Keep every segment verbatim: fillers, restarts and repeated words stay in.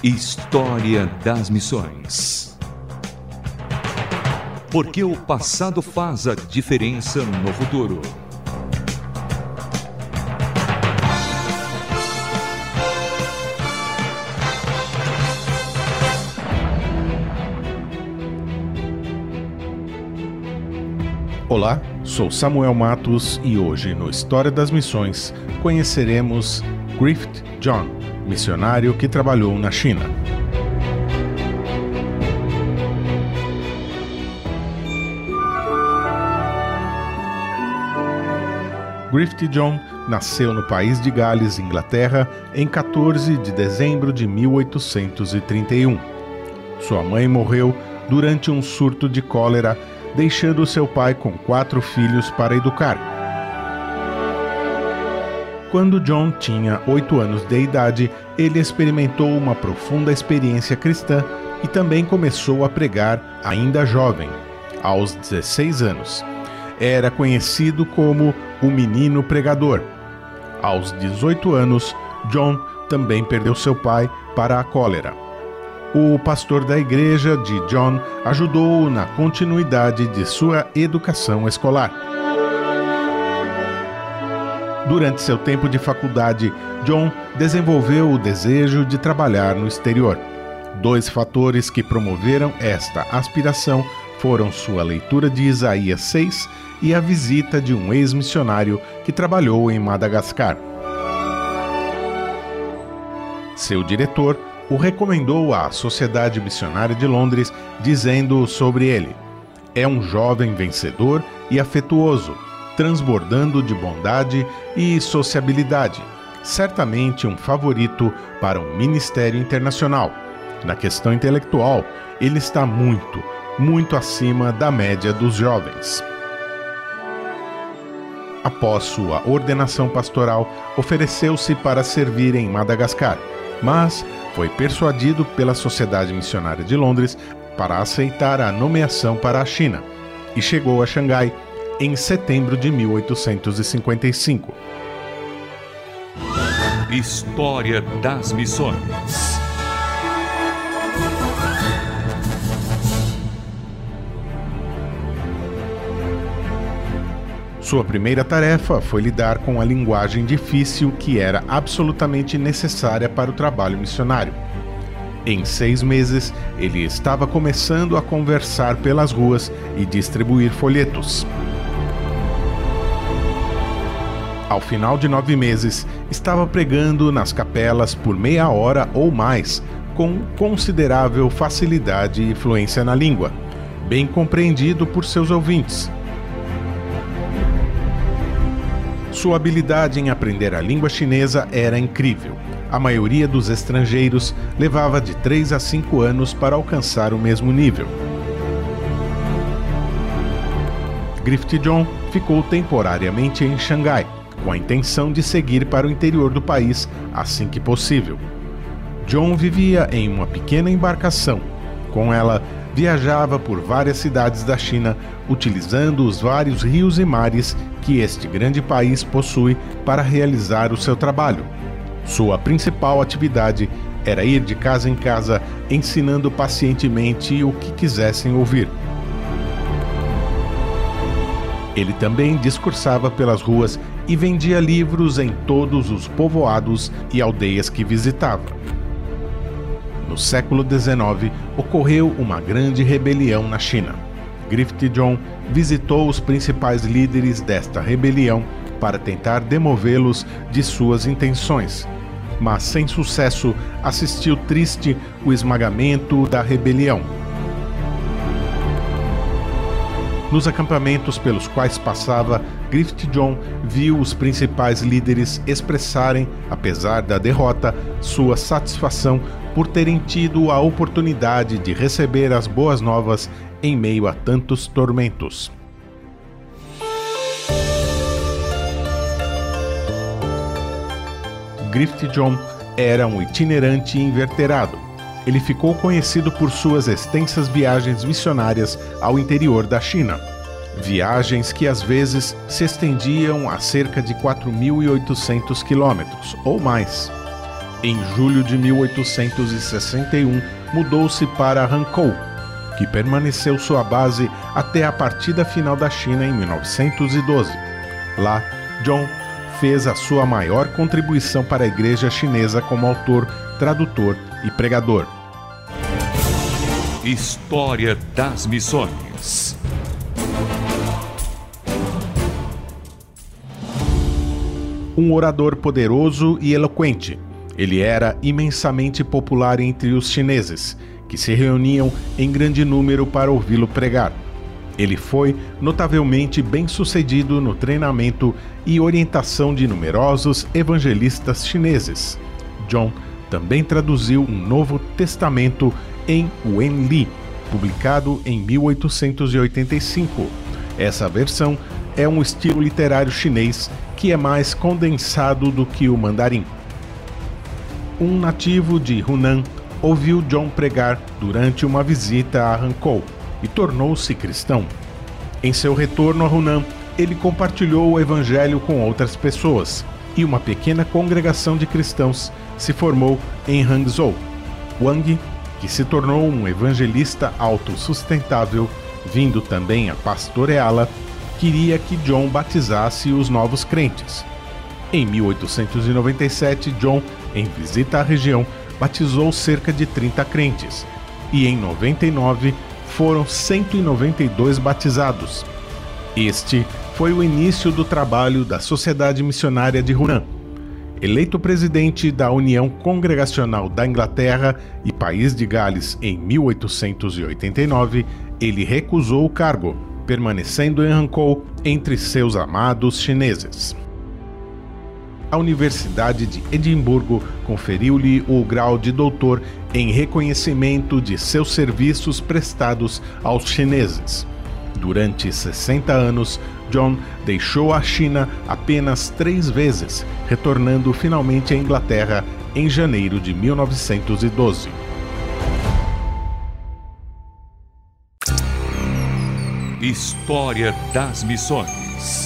História das Missões. Porque o passado faz a diferença no futuro. Olá, sou Samuel Matos e hoje no História das Missões conheceremos Griffith John, missionário que trabalhou na China. Griffith John nasceu no país de Gales, Inglaterra, em quatorze de dezembro de mil oitocentos e trinta e um. Sua mãe morreu durante um surto de cólera, deixando seu pai com quatro filhos para educar. Quando John tinha oito anos de idade, ele experimentou uma profunda experiência cristã e também começou a pregar ainda jovem, aos dezesseis anos. Era conhecido como o menino pregador. Aos dezoito anos, John também perdeu seu pai para a cólera. O pastor da igreja de John ajudou-o na continuidade de sua educação escolar. Durante seu tempo de faculdade, John desenvolveu o desejo de trabalhar no exterior. Dois fatores que promoveram esta aspiração foram sua leitura de Isaías seis e a visita de um ex-missionário que trabalhou em Madagascar. Seu diretor o recomendou à Sociedade Missionária de Londres, dizendo sobre ele: é um jovem vencedor e afetuoso, transbordando de bondade e sociabilidade, certamente um favorito para um ministério internacional. Na questão intelectual, ele está muito, muito acima da média dos jovens. Após sua ordenação pastoral, ofereceu-se para servir em Madagascar, mas foi persuadido pela Sociedade Missionária de Londres para aceitar a nomeação para a China e chegou a Xangai em setembro de mil oitocentos e cinquenta e cinco. História das Missões. Sua primeira tarefa foi lidar com a linguagem difícil que era absolutamente necessária para o trabalho missionário. Em seis meses, ele estava começando a conversar pelas ruas e distribuir folhetos. Ao final de nove meses, estava pregando nas capelas por meia hora ou mais, com considerável facilidade e fluência na língua, bem compreendido por seus ouvintes. Sua habilidade em aprender a língua chinesa era incrível. A maioria dos estrangeiros levava de três a cinco anos para alcançar o mesmo nível. Griffith John ficou temporariamente em Xangai, com a intenção de seguir para o interior do país assim que possível. John vivia em uma pequena embarcação. Com ela, viajava por várias cidades da China, utilizando os vários rios e mares que este grande país possui para realizar o seu trabalho. Sua principal atividade era ir de casa em casa, ensinando pacientemente o que quisessem ouvir. Ele também discursava pelas ruas e vendia livros em todos os povoados e aldeias que visitava. No século dezenove, ocorreu uma grande rebelião na China. Griffith John visitou os principais líderes desta rebelião para tentar demovê-los de suas intenções, mas sem sucesso assistiu triste o esmagamento da rebelião. Nos acampamentos pelos quais passava, Griffith John viu os principais líderes expressarem, apesar da derrota, sua satisfação por terem tido a oportunidade de receber as boas novas em meio a tantos tormentos. Griffith John era um itinerante inverterado. Ele ficou conhecido por suas extensas viagens missionárias ao interior da China. Viagens que às vezes se estendiam a cerca de quatro mil e oitocentos quilômetros ou mais. Em julho de mil oitocentos e sessenta e um, mudou-se para Hankou, que permaneceu sua base até a partida final da China em mil novecentos e doze. Lá, John fez a sua maior contribuição para a igreja chinesa como autor, tradutor e pregador. História das Missões. Um orador poderoso e eloquente, ele era imensamente popular entre os chineses, que se reuniam em grande número para ouvi-lo pregar. Ele foi notavelmente bem-sucedido no treinamento e orientação de numerosos evangelistas chineses. John também traduziu um Novo Testamento em Wenli, publicado em mil oitocentos e oitenta e cinco. Essa versão é um estilo literário chinês que é mais condensado do que o mandarim. Um nativo de Hunan ouviu John pregar durante uma visita a Hankou e tornou-se cristão. Em seu retorno a Hunan, ele compartilhou o evangelho com outras pessoas e uma pequena congregação de cristãos se formou em Hangzhou. Wang, que se tornou um evangelista autossustentável, vindo também a pastoreá-la, queria que John batizasse os novos crentes. Em mil oitocentos e noventa e sete, John, em visita à região, batizou cerca de trinta crentes, e em noventa e nove foram cento e noventa e dois batizados. Este foi o início do trabalho da Sociedade Missionária de Hunan. Eleito presidente da União Congregacional da Inglaterra e País de Gales em mil oitocentos e oitenta e nove, ele recusou o cargo, permanecendo em Hankou entre seus amados chineses. A Universidade de Edimburgo conferiu-lhe o grau de doutor em reconhecimento de seus serviços prestados aos chineses. Durante sessenta anos, John deixou a China apenas três vezes, retornando finalmente à Inglaterra em janeiro de mil novecentos e doze. História das Missões.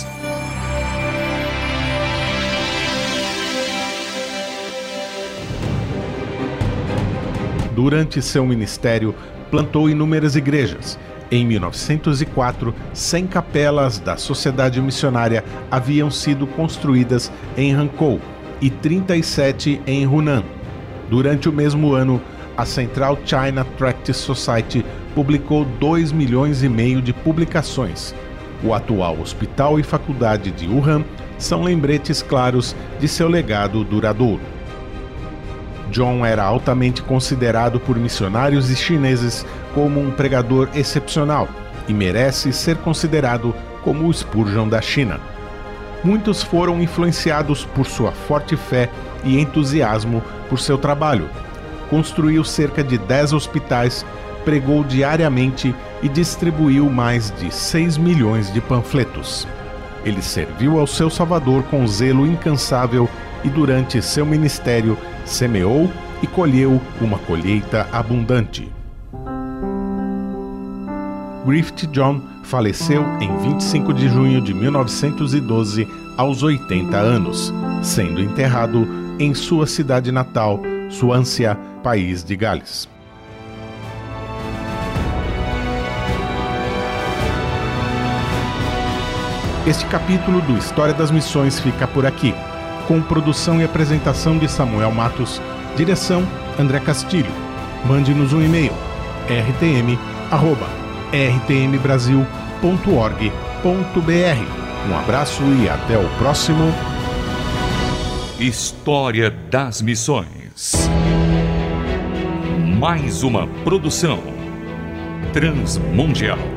Durante seu ministério, plantou inúmeras igrejas. Em mil novecentos e quatro, cem capelas da Sociedade Missionária haviam sido construídas em Hankou e trinta e sete em Hunan. Durante o mesmo ano, a Central China Tract Society publicou dois milhões e meio de publicações. O atual hospital e faculdade de Wuhan são lembretes claros de seu legado duradouro. John era altamente considerado por missionários e chineses como um pregador excepcional e merece ser considerado como o Spurgeon da China. Muitos foram influenciados por sua forte fé e entusiasmo por seu trabalho. Construiu cerca de dez hospitais, pregou diariamente e distribuiu mais de seis milhões de panfletos. Ele serviu ao seu Salvador com zelo incansável e durante seu ministério semeou e colheu uma colheita abundante. Griffith John faleceu em vinte e cinco de junho de mil novecentos e doze, aos oitenta anos, sendo enterrado em sua cidade natal, Swansea, País de Gales. Este capítulo do História das Missões fica por aqui, com produção e apresentação de Samuel Matos, direção André Castilho. Mande-nos um e-mail, r t m arroba r t m brasil ponto org ponto b r. Um abraço e até o próximo História das Missões. Mais uma produção transmundial.